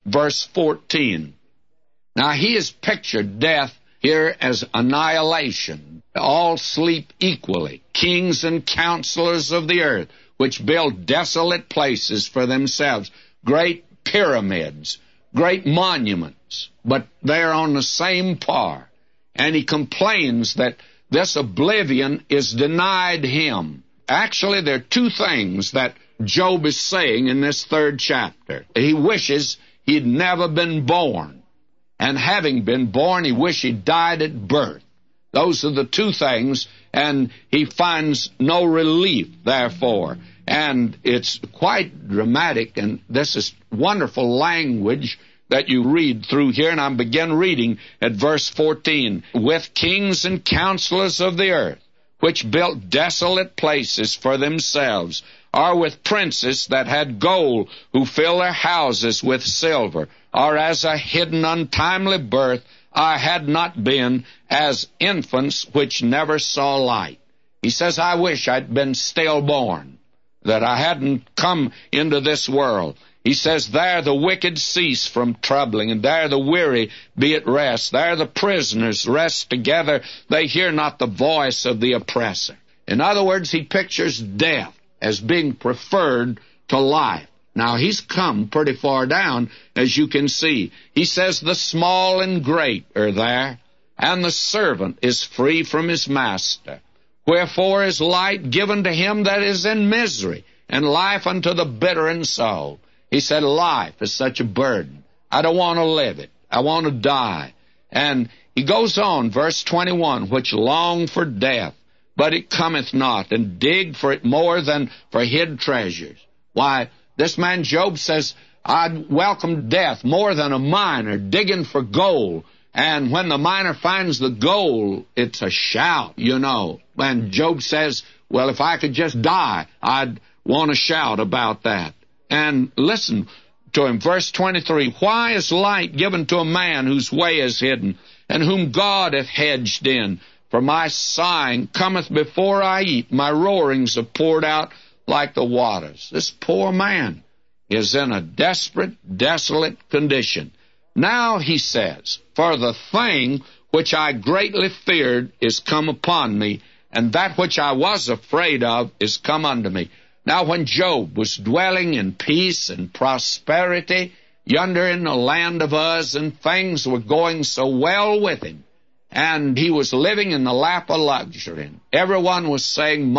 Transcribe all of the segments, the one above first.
verse 14. Now, he has pictured death here as annihilation. All sleep equally. Kings and counselors of the earth, which build desolate places for themselves, great pyramids, great monuments, but they're on the same par. And he complains that this oblivion is denied him. Actually, there are two things that Job is saying in this 3rd chapter. He wishes he'd never been born. And having been born, he wished he died at birth. Those are the two things, and he finds no relief, therefore. And it's quite dramatic, and this is wonderful language that you read through here, and I begin reading at verse 14. With kings and counselors of the earth, which built desolate places for themselves, or with princes that had gold, who fill their houses with silver, or as a hidden untimely birth, I had not been, as infants which never saw light. He says, I wish I'd been stillborn, that I hadn't come into this world. He says, there the wicked cease from troubling, and there the weary be at rest. There the prisoners rest together. They hear not the voice of the oppressor. In other words, he pictures death as being preferred to life. Now, he's come pretty far down, as you can see. He says, the small and great are there, and the servant is free from his master. Wherefore is light given to him that is in misery, and life unto the bitter in soul. He said, life is such a burden. I don't want to live it. I want to die. And he goes on, verse 21, which long for death, but it cometh not, and dig for it more than for hid treasures. Why, this man Job says, I'd welcome death more than a miner digging for gold. And when the miner finds the gold, it's a shout, you know. And Job says, well, if I could just die, I'd want to shout about that. And listen to him, verse 23, why is light given to a man whose way is hidden, and whom God hath hedged in? For my sighing cometh before I eat, my roarings are poured out like the waters. This poor man is in a desperate, desolate condition. Now he says, for the thing which I greatly feared is come upon me, and that which I was afraid of is come unto me. Now when Job was dwelling in peace and prosperity yonder in the land of Uz, and things were going so well with him, and he was living in the lap of luxury, and everyone was saying,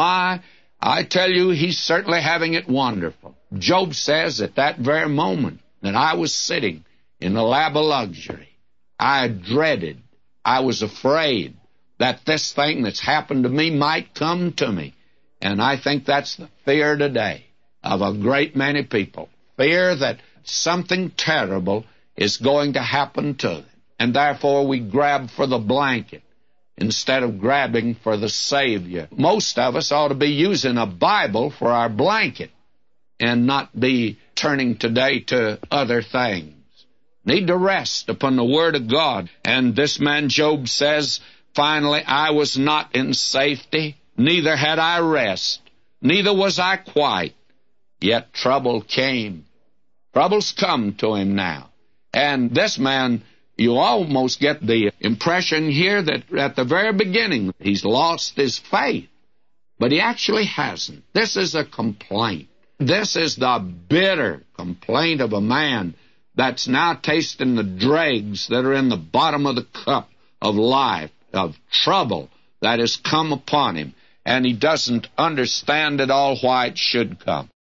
I tell you, he's certainly having it wonderful. Job says at that very moment that I was sitting in the lap of luxury, I dreaded, I was afraid that this thing that's happened to me might come to me. And I think that's the fear today of a great many people. Fear that something terrible is going to happen to them. And therefore we grab for the blanket instead of grabbing for the Savior. Most of us ought to be using a Bible for our blanket and not be turning today to other things. Need to rest upon the Word of God. And this man Job says, finally, I was not in safety, neither had I rest, neither was I quiet. Yet trouble came. Trouble's come to him now. And this man, you almost get the impression here that at the very beginning he's lost his faith. But he actually hasn't. This is a complaint. This is the bitter complaint of a man that's now tasting the dregs that are in the bottom of the cup of life, of trouble that has come upon him. And he doesn't understand at all why it should come.